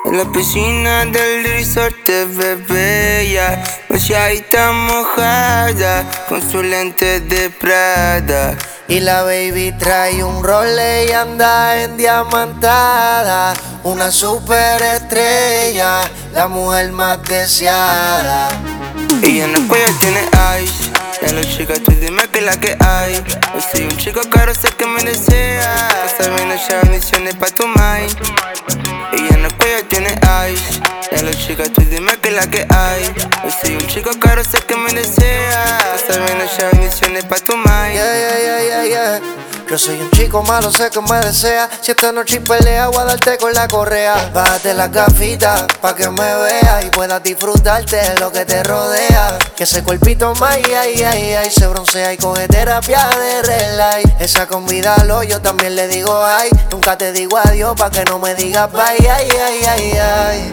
En la piscina del resort te bebé, ya Bronceadita mojada, con su lente de Prada. Y la baby trae un Rolex y anda en diamantada. Una superestrella, la mujer más deseada. Y en el cuello tiene ice. Ya los chicos, tú dime que la que hay. Yo soy un chico caro, sé que me desea. Está viendo ya bendiciones pa' tu mind. Y en el cuello tiene ice. Ya los chicos, tú dime que la que hay. Yo soy un chico caro, sé que me desea. Está viendo ya bendiciones pa' tu mind. Yeah. Yo soy un chico malo, sé que me desea. Si esta noche pelea, voy a darte con la correa. Bájate las gafitas pa' que me veas y puedas disfrutarte de lo que te rodea. Que ese cuerpito más, ay, se broncea y coge terapia de relight. Esa convídalo, yo también le digo ay. Nunca te digo adiós pa' que no me digas bye, ay.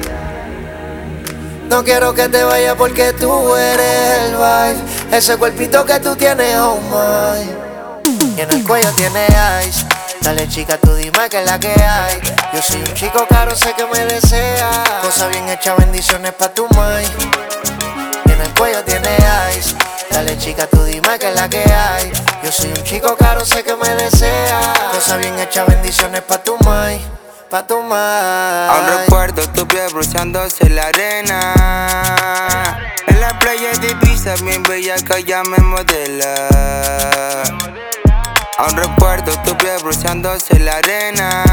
No quiero que te vayas porque tú eres el vibe. Ese cuerpito que tú tienes, oh my. Y en el cuello tiene ice. Dale chica, tú dime que es la que hay. Yo soy un chico caro, sé que me desea. Cosa bien hecha, bendiciones pa' tu mind. Y en el cuello tiene ice. Dale chica, tú dime que es la que hay. Yo soy un chico caro, sé que me desea. Cosa bien hecha, bendiciones pa' tu mind. Pa' tu mind. Aún recuerdo tu piel bronceándose en la arena. En la playa de Ibiza, bien bella que ya me modela. Aún recuerdo tu piel bronceándose en la arena.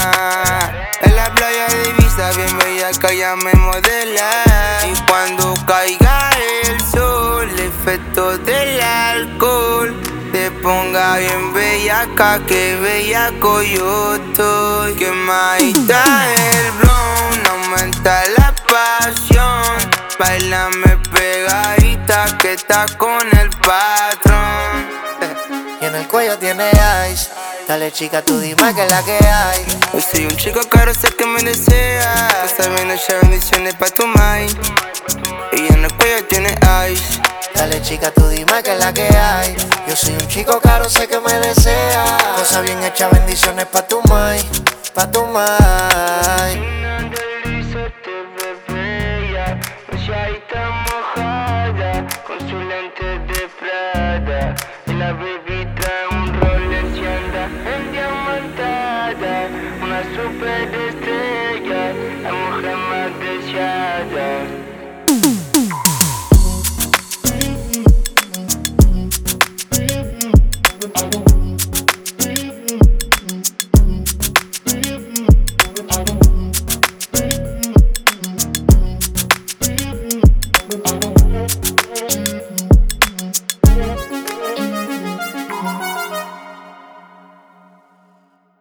En la playa de Ibiza, bien bella que ya me modela. Y cuando caiga el sol, el efecto del alcohol te ponga bien bellaca, que bellaco yo estoy. Quemadita el blon, aumenta la pasión. Bailame pegadita que estás con el patrón. Y en el cuello tiene ice. Dale chica, tú dime que es la que hay. Yo soy un chico caro, sé que me desea. Está viendo ya bendiciones pa' tu mind. Y en el cuello tiene ice. Dale chica, tú dime que es la que hay. Yo soy un chico caro, sé que me desea. Cosa bien hecha, bendiciones pa' tu mind. Pa' tu mind.